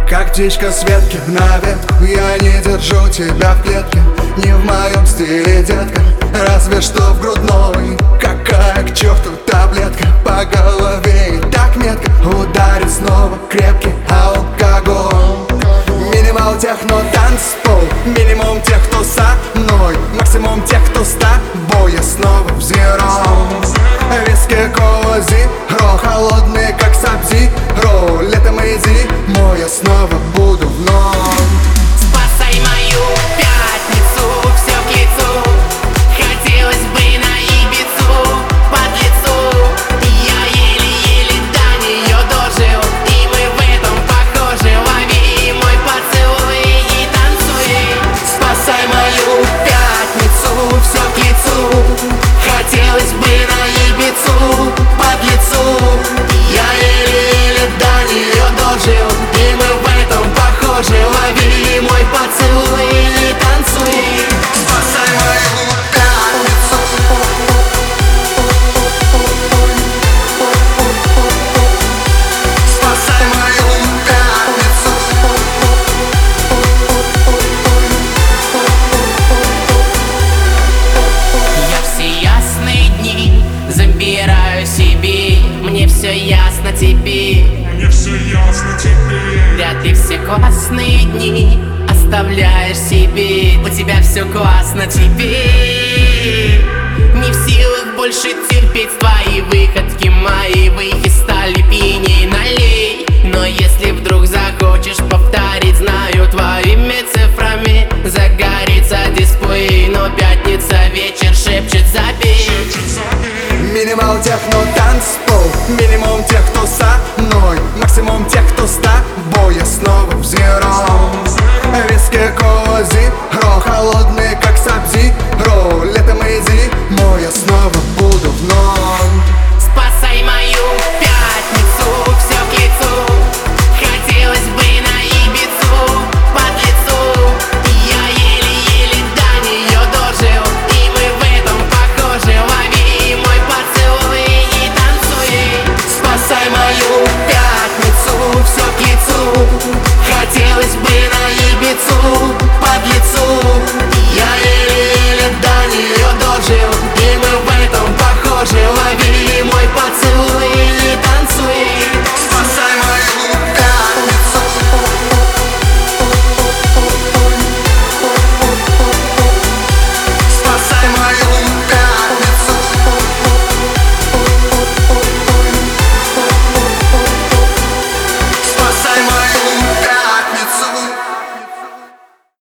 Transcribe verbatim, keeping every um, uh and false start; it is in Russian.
Как птичка с ветки на ветку, я не держу тебя в клетке. Не в моем стиле, детка, разве что в грудной. Какая к черту таблетка по голове и так метко ударит снова крепкий алкоголь. Минимал техно танцпол, минимум тех, кто со мной, максимум тех, кто с тобой. Я снова в зеро. Виски, кола, зиро, холодные как саб-зиро. Летом и зимой я снова буду вновь. Спасай мою пятницу, все к лицу. Хотелось бы на Ибицу, под лицу. Я еле-еле до нее дожил, и мы в этом похожи. Лови мой поцелуй и танцуй. Спасай мою пятницу, все к лицу. Хотелось бы на Ибицу, под лицу. Я еле-еле до нее дожил, и мы в этом похожи. Лови мой поцелуй и танцуй. Спасай мою пятницу. Спасай мою пятницу. Я все ясные дни забираю себе. Мне все ясно теперь. Мне все ясно теперь. Да ты все классные дни оставляешь себе. У тебя все классно теперь. Не в силах больше терпеть твои выходки. Мои выхи стали пьяней, налей. Но если вдруг захочешь повторить, знаю, твоими цифрами загорится дисплей. Но пятница вечер шепчет: забей. Минимал техно